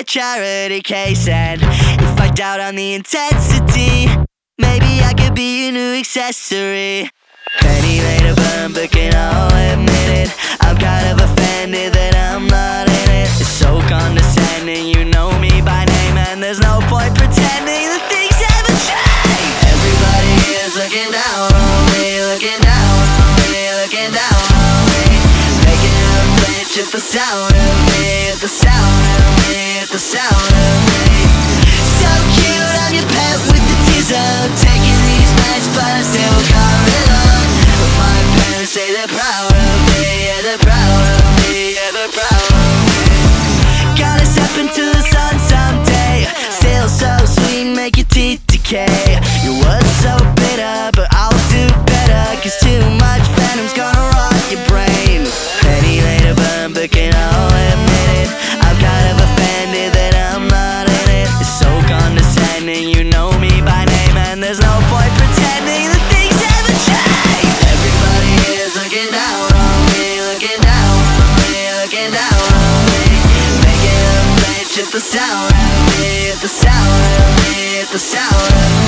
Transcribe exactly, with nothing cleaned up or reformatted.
a charity case. And if I doubt on the intensity, maybe I could be your new accessory. Penny later burn, but can I'll admit it, I'm kind of offended that I'm not in it. It's so condescending, you know me by name, and there's no point pretending that things haven't changed. Everybody is looking down on me, looking down on me, looking down on me, making a bitch at the sound of me, at the sound of me, at the sound of me. So cute, I'm your pet with the teaser, taking these nights but I still can't relax. My parents say they're proud of me, yeah, they're proud of me, yeah, they're proud of me. Gotta step into the sun someday, still so sweet, make your teeth decay. Your words so bitter, but I'll do better, cause too much venom's gonna rot your brain. Penny later burn, but can I'll admit it, I'm kind of offended that I'm not in it. It's so condescending, you know me by name, and there's no point pretending that things haven't changed. Everybody is looking down on me, looking down on me, looking down on me, making a bitch at the sound of me, at the sound of me, at the sound of me.